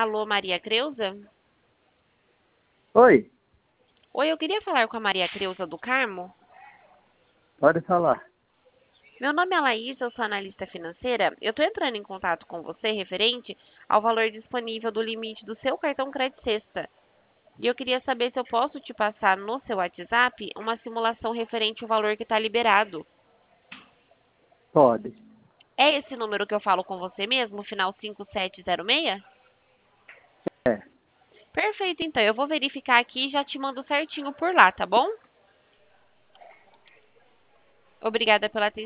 Alô, Maria Creuza? Oi, Oi, eu queria falar com a Maria Creuza do Carmo. pode falar. Meu nome é Laís, eu sou analista financeira. Eu estou entrando em contato com você referente ao valor disponível do limite do seu cartão Credit Sexta. E eu queria saber se eu posso te passar no seu WhatsApp uma simulação referente ao valor que está liberado. Pode. É esse número que eu falo com você mesmo, final 5706? É. Perfeito, então. Eu vou verificar aqui e já te mando certinho por lá, tá bom? Obrigada pela atenção.